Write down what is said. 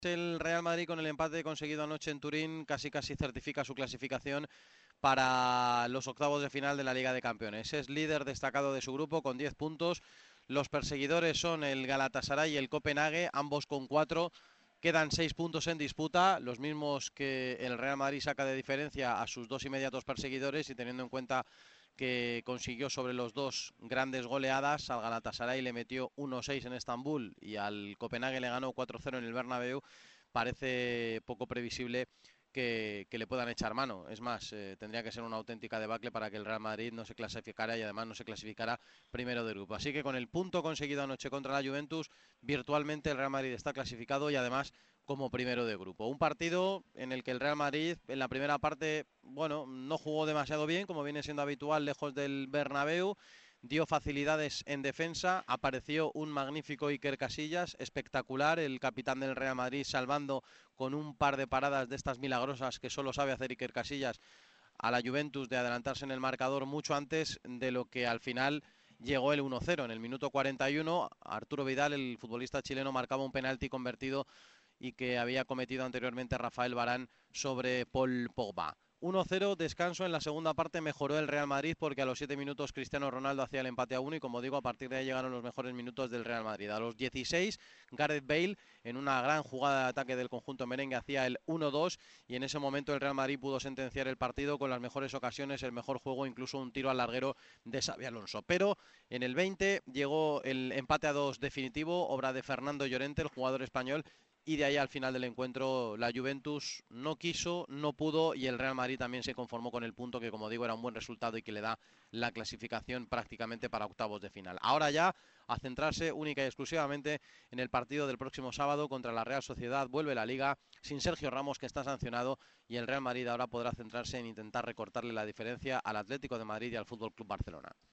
El Real Madrid, con el empate conseguido anoche en Turín, casi certifica su clasificación para los octavos de final de la Liga de Campeones. Es líder destacado de su grupo con 10 puntos. Los perseguidores son el Galatasaray y el Copenhague, ambos con 4. Quedan 6 puntos en disputa, los mismos que el Real Madrid saca de diferencia a sus dos inmediatos perseguidores, y teniendo en cuenta que consiguió sobre los dos grandes goleadas. Al Galatasaray le metió 1-6 en Estambul y al Copenhague le ganó 4-0 en el Bernabéu. Parece poco previsible que le puedan echar mano. Es más, tendría que ser una auténtica debacle para que el Real Madrid no se clasificara, y además no se clasificara primero de grupo. Así que con el punto conseguido anoche contra la Juventus, virtualmente el Real Madrid está clasificado y además como primero de grupo. Un partido en el que el Real Madrid en la primera parte, bueno, no jugó demasiado bien, como viene siendo habitual lejos del Bernabéu. Dio facilidades en defensa, apareció un magnífico Iker Casillas, espectacular, el capitán del Real Madrid, salvando con un par de paradas de estas milagrosas que solo sabe hacer Iker Casillas a la Juventus de adelantarse en el marcador mucho antes de lo que al final llegó el 1-0. En el minuto 41, Arturo Vidal, el futbolista chileno, marcaba un penalti convertido y que había cometido anteriormente Rafael Varane sobre Paul Pogba. 1-0, descanso. En la segunda parte mejoró el Real Madrid, porque a los 7 minutos Cristiano Ronaldo hacía el empate a 1 y, como digo, a partir de ahí llegaron los mejores minutos del Real Madrid. A los 16, Gareth Bale, en una gran jugada de ataque del conjunto merengue, hacía el 1-2, y en ese momento el Real Madrid pudo sentenciar el partido con las mejores ocasiones, el mejor juego, incluso un tiro al larguero de Xabi Alonso. Pero en el 20 llegó el empate a 2 definitivo, obra de Fernando Llorente, el jugador español, y de ahí al final del encuentro la Juventus no quiso, no pudo, y el Real Madrid también se conformó con el punto, que, como digo, era un buen resultado y que le da la clasificación prácticamente para octavos de final. Ahora ya a centrarse única y exclusivamente en el partido del próximo sábado contra la Real Sociedad. Vuelve la Liga sin Sergio Ramos, que está sancionado, y el Real Madrid ahora podrá centrarse en intentar recortarle la diferencia al Atlético de Madrid y al Fútbol Club Barcelona.